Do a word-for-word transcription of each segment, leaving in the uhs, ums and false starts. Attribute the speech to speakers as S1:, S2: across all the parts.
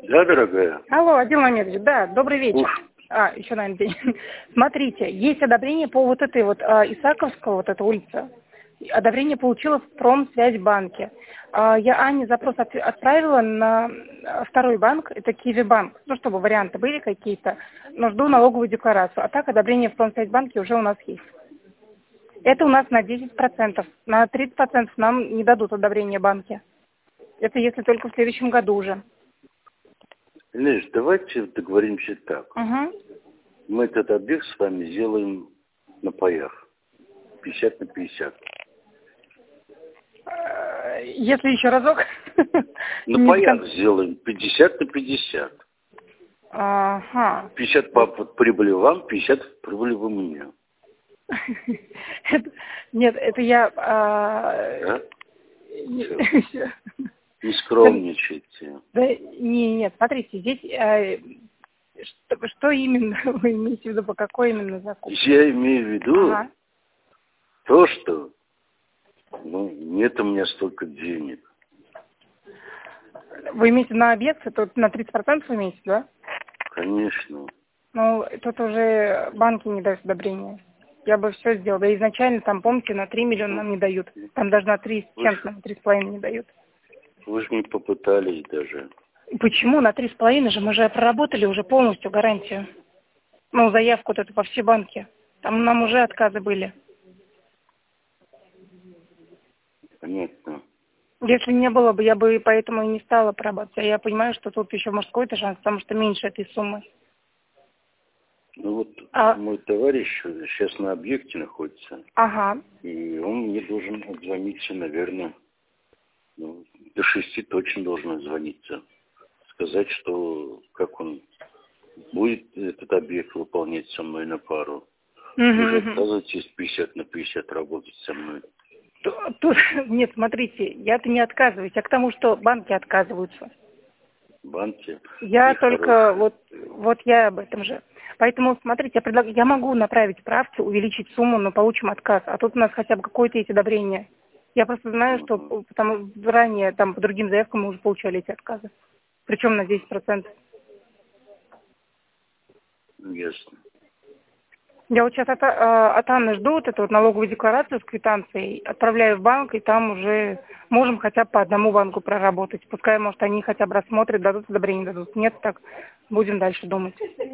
S1: Да, дорогая?
S2: Алло, Адил Мамедович, да, добрый вечер.
S1: Уж.
S2: А, еще, наверное, день. Смотрите, есть одобрение по вот этой вот а, Исаковского, вот эта улица. Одобрение получила в Промсвязьбанке. А, я Ане запрос от, отправила на второй банк, это Киви-банк, ну, чтобы варианты были какие-то, но жду налоговую декларацию. А так одобрение в Промсвязьбанке уже у нас есть. Это у нас на десять процентов. На тридцать процентов нам не дадут одобрение банки. Это если только в следующем году уже.
S1: Леш, давайте договоримся так.
S2: Угу.
S1: Мы этот объект с вами сделаем на паях. пятьдесят на пятьдесят.
S2: Если еще разок.
S1: На паях сделаем пятьдесят на пятьдесят.
S2: Ага.
S1: пятьдесят по прибыли вам, пятьдесят прибыли вы мне.
S2: Нет, это я...
S1: Да? Не скромничайте.
S2: Да, не, нет, смотрите, здесь э, что, что именно вы имеете в виду, по какой именно закупке?
S1: Я имею в виду
S2: ага.
S1: то, что ну, нет у меня столько денег.
S2: Вы имеете на объекты, то на тридцать процентов вы имеете, да?
S1: Конечно.
S2: Ну, тут уже банки не дают одобрения. Я бы все сделала. Да изначально там, помните, на три миллиона нам не дают. Там даже на три с чем-то, на три с половиной не дают.
S1: Вы же не попытались даже.
S2: Почему? На три с половиной же мы же проработали уже полностью гарантию. Ну, заявку вот эту по все банки. Там нам уже отказы были.
S1: Понятно.
S2: Если не было бы, я бы поэтому и не стала прорабатывать. А я понимаю, что тут еще может какой-то шанс, потому что меньше этой суммы.
S1: Ну вот
S2: а...
S1: мой товарищ сейчас на объекте находится.
S2: Ага.
S1: И он мне должен отзвониться, наверное, ну, до шести точно должен отзвониться. Сказать, что как он будет этот объект выполнять со мной на пару.
S2: Угу,
S1: Вы же
S2: угу.
S1: отказываетесь пятьдесят на пятьдесят работать со мной.
S2: Тут, нет, смотрите, я-то не отказываюсь, а к тому, что банки отказываются.
S1: Банки?
S2: Я только,
S1: хорошие.
S2: вот, вот я об этом же. Поэтому, смотрите, я, предлаг... я могу направить правки, увеличить сумму, но получим отказ. А тут у нас хотя бы какое-то есть одобрение. Я просто знаю, что потому, ранее там по другим заявкам мы уже получали эти отказы. Причем на десять процентов.
S1: Ясно.
S2: Я вот сейчас от, от Анны жду вот эту вот налоговую декларацию с квитанцией, отправляю в банк, и там уже можем хотя бы по одному банку проработать. Пускай, может, они хотя бы рассмотрят, дадут одобрение, дадут. Нет, так будем дальше думать.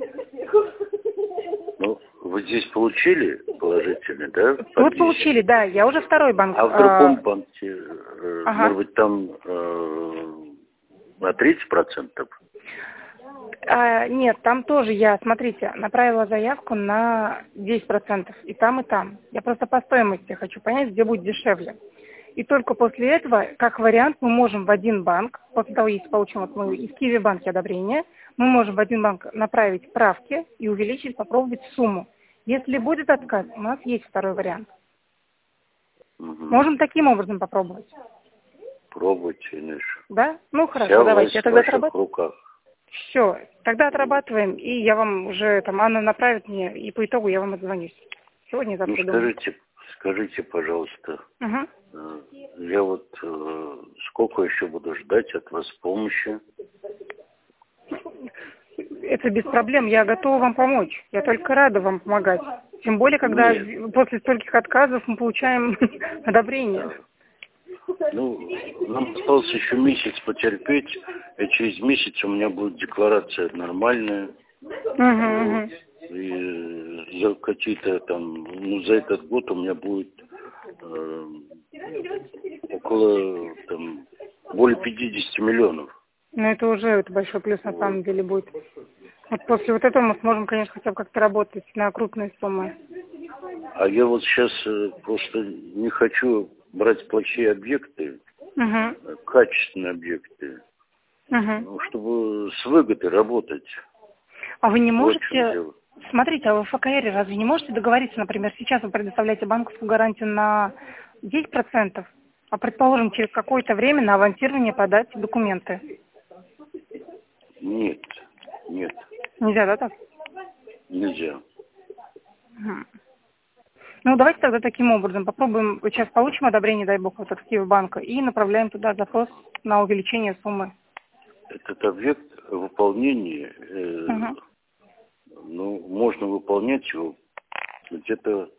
S1: Ну, вы здесь получили положительный, да?
S2: Тут получили, да. Я уже второй банк.
S1: А в другом банке, э,
S2: ага.
S1: может быть, там э, на тридцать процентов?
S2: А, нет, там тоже я, смотрите, направила заявку на десять процентов. И там, и там. Я просто по стоимости хочу понять, где будет дешевле. И только после этого, как вариант, мы можем в один банк, после того, если получим вот мы из Киви-банка одобрение, мы можем в один банк направить правки и увеличить, попробовать сумму. Если будет отказ, у нас есть второй вариант.
S1: Угу.
S2: Можем таким образом попробовать.
S1: Пробуйте, Миша.
S2: Да? Ну хорошо,
S1: Вся
S2: давайте. Я тогда отрабатываю.
S1: в руках.
S2: Все, тогда отрабатываем, и я вам уже, там, Анна направит мне, и по итогу я вам отзвонюсь. Сегодня и завтра.
S1: Ну, скажите, скажите, пожалуйста,
S2: угу.
S1: я вот э, сколько еще буду ждать от вас помощи?
S2: Это без проблем, я готова вам помочь. Я только рада вам помогать. Тем более, когда Нет. после стольких отказов мы получаем одобрение.
S1: Ну, нам осталось еще месяц потерпеть, и через месяц у меня будет декларация нормальная.
S2: Угу,
S1: вот. И за какие-то там, ну, за этот год у меня будет э, около, там, более пятидесяти миллионов.
S2: Ну, это уже это большой плюс на вот. Самом деле будет. Вот после вот этого мы сможем, конечно, хотя бы как-то работать на крупные суммы.
S1: А я вот сейчас э, просто не хочу брать плохие объекты,
S2: угу.
S1: качественные объекты,
S2: угу.
S1: ну, чтобы с выгодой работать.
S2: А вы не можете, смотрите, а вы в ФКР разве не можете договориться, например, сейчас вы предоставляете банковскую гарантию на десять процентов, а предположим, через какое-то время на авансирование подать документы?
S1: Нет, нет.
S2: Нельзя, да, так?
S1: Нельзя.
S2: Угу. Ну, давайте тогда таким образом попробуем, сейчас получим одобрение, дай бог, вот от Киви-банка, и направляем туда запрос на увеличение суммы.
S1: Этот объект выполнение, э,
S2: Ага.
S1: ну, можно выполнять его где-то,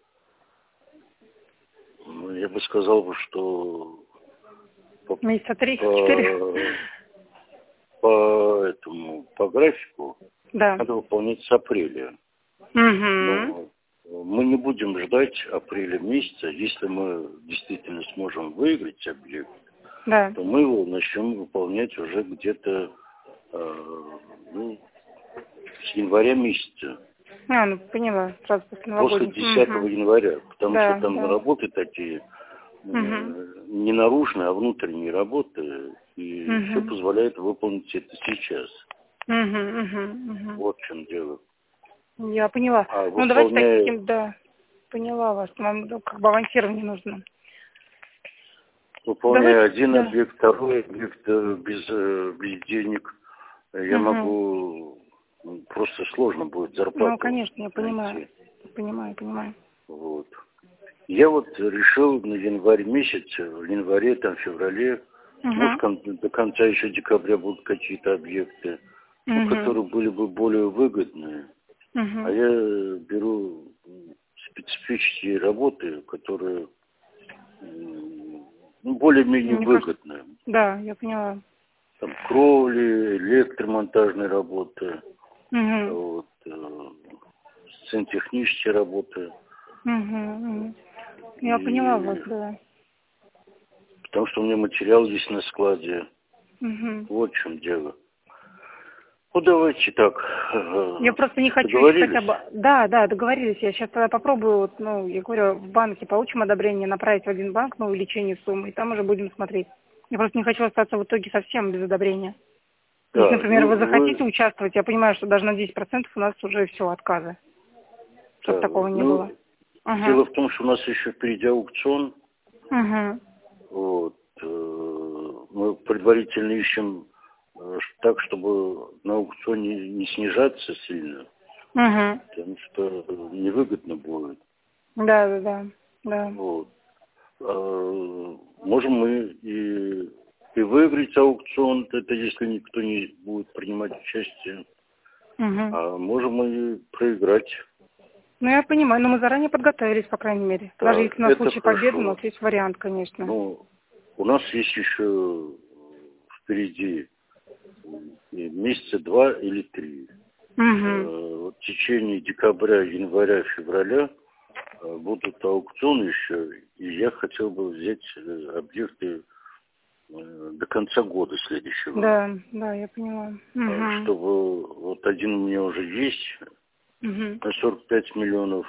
S1: ну, я бы сказал, бы, что по,
S2: Месяца три-четыре.
S1: по, по этому, по графику
S2: Да.
S1: надо выполнять с апреля.
S2: Угу.
S1: Но мы не будем ждать апреля месяца. Если мы действительно сможем выиграть объект,
S2: Да.
S1: то мы его начнем выполнять уже где-то э, ну, с января месяца.
S2: А, ну поняла, сразу после
S1: После
S2: новогодних.
S1: десятого
S2: Угу.
S1: января. Потому
S2: Да,
S1: что там
S2: да.
S1: работы такие э,
S2: Угу.
S1: не наружные, а внутренние работы. И
S2: Угу.
S1: все позволяет выполнить это сейчас.
S2: Угу, угу, угу.
S1: Вот в чем дело.
S2: Я поняла.
S1: А
S2: Ну давайте
S1: выполняя...
S2: таким, да. Поняла вас. Вам ну, как бы авансирование нужно.
S1: Выполняя
S2: Давайте,
S1: один
S2: да.
S1: объект, второй объект э, без, э, без денег, я
S2: Угу.
S1: могу, ну, просто сложно будет зарплату
S2: Ну, конечно, я понимаю.
S1: найти.
S2: Понимаю, понимаю.
S1: Вот. Я вот решил на январь месяц, в январе, там, в феврале,
S2: Угу.
S1: может, кон- до конца еще декабря будут какие-то объекты, ну,
S2: Угу.
S1: которые были бы более выгодные.
S2: Угу.
S1: А я беру специфические работы, которые м, ну, более-менее
S2: Мне кажется,
S1: выгодные.
S2: да, я поняла.
S1: Там кровли, электромонтажные работы,
S2: Угу.
S1: вот, э, сцентехнические работы.
S2: Угу. Я поняла вас,
S1: И
S2: да.
S1: потому что у меня материал есть на складе.
S2: Угу.
S1: Вот в чем дело. Ну, давайте так. э,
S2: Я просто не хочу еще хотя
S1: Договорились?
S2: бы... Да, да, договорились. Я сейчас тогда попробую, вот, ну, я говорю, в банке получим одобрение, направить в один банк на увеличение суммы, и там уже будем смотреть. Я просто не хочу остаться в итоге совсем без одобрения. Если,
S1: Да,
S2: например,
S1: ну
S2: вы захотите
S1: вы,
S2: участвовать, я понимаю, что даже на десять процентов у нас уже все, отказы. Чтобы
S1: да,
S2: такого не было.
S1: ну,
S2: Ага.
S1: дело в том, что у нас еще впереди аукцион.
S2: Угу.
S1: Вот, э, мы предварительно ищем э, так, чтобы на аукционе не снижаться сильно,
S2: Угу.
S1: потому что невыгодно будет.
S2: Да, да, да. Да.
S1: Вот. А, можем мы и, и выиграть аукцион, это если никто не будет принимать участие,
S2: Угу.
S1: а можем и проиграть.
S2: Ну, я понимаю, но мы заранее подготовились, по крайней мере. Даже
S1: Да,
S2: если на
S1: это
S2: случай победы у нас
S1: хорошо.
S2: есть вариант, конечно.
S1: Ну, у нас есть еще впереди месяца два или три.
S2: Угу.
S1: Э, Вот в течение декабря, января, февраля э, будут аукционы еще, и я хотел бы взять э, объекты э, до конца года следующего.
S2: Да, да, я поняла.
S1: Э,
S2: Угу.
S1: Чтобы вот один у меня уже есть
S2: Угу.
S1: на сорок пять миллионов.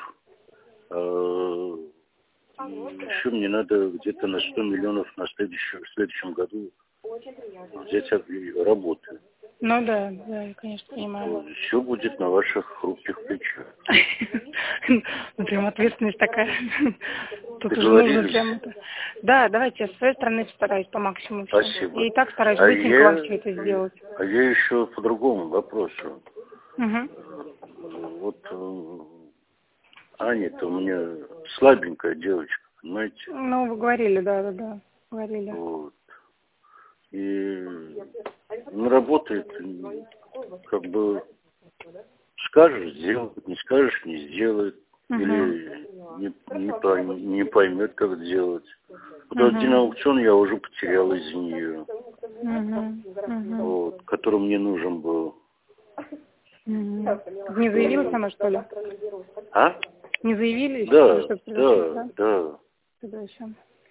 S1: э, и еще мне надо где-то на сто миллионов на следующем, в следующем году взять объ- работы.
S2: Ну да, да, я, конечно, понимаю.
S1: Все будет на ваших хрупких плечах.
S2: Ну, прям ответственность такая. Тут уже нужно
S1: Договорились?
S2: прям это... Да, давайте я с своей стороны постараюсь по максимуму все.
S1: Спасибо.
S2: И так стараюсь
S1: А
S2: быстренько вам
S1: я,
S2: все это сделать.
S1: а я еще по другому вопросу.
S2: Угу.
S1: Вот э, Аня-то у меня слабенькая девочка, понимаете?
S2: Ну, вы говорили, да, да, да, говорили.
S1: Вот. И ну, работает, как бы скажешь, сделает, не скажешь, не сделает.
S2: Угу.
S1: Или не, не, пойм- не поймет, как сделать. Вот
S2: Угу.
S1: один аукцион я уже потерял из нее,
S2: Угу. Угу.
S1: вот, который мне нужен был.
S2: Угу. Не заявилась она, что ли?
S1: А?
S2: Не заявились?
S1: Да,
S2: Что-то произошло,
S1: да, да.
S2: Тогда еще.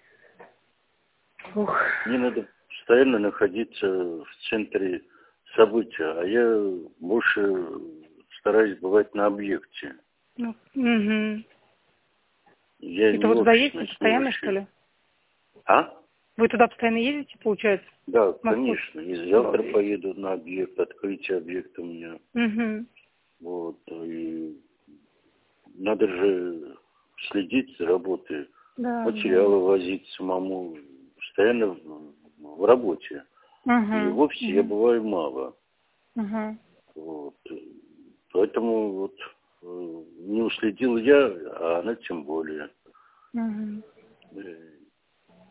S2: Ух.
S1: Мне надо постоянно находиться в центре события, а я больше стараюсь бывать на объекте.
S2: Ну, угу.
S1: Я
S2: Это
S1: не
S2: вы туда ездите
S1: офисный
S2: постоянно,
S1: служащий.
S2: что ли?
S1: А?
S2: Вы туда постоянно ездите, получается?
S1: Да,
S2: В Москву?
S1: конечно. И завтра поеду на объект, открытие объекта у меня.
S2: Угу.
S1: Вот. И надо же следить за работой,
S2: Да,
S1: материалы возить самому, постоянно в, в работе.
S2: да.
S1: И в
S2: Угу.
S1: офисе я бываю мало.
S2: Угу.
S1: Вот. Поэтому вот э, не уследил я, а она тем более.
S2: Угу.
S1: Э,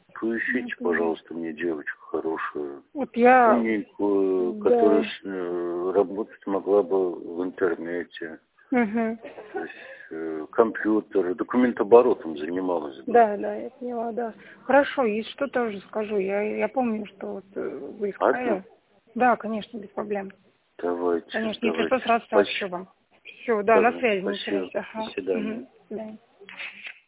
S1: Поищите,
S2: Ну,
S1: пожалуйста, мне девочку хорошую,
S2: вот я...
S1: умненькую,
S2: Да.
S1: которая с- э, работать могла бы в интернете.
S2: Угу.
S1: То есть э, компьютер, документооборотом занималась бы.
S2: Да, да, я поняла, да. Хорошо, если что, тоже скажу. Я, я помню, что вот э, вы искали.
S1: Ладно?
S2: Да, конечно, без проблем.
S1: Давайте,
S2: Конечно, если
S1: давайте.
S2: что, сразу сообщу вам. Все, да, на
S1: Спасибо.
S2: связи, не
S1: Спасибо.
S2: теряйте. Ага.
S1: До свидания.
S2: Угу. До свидания.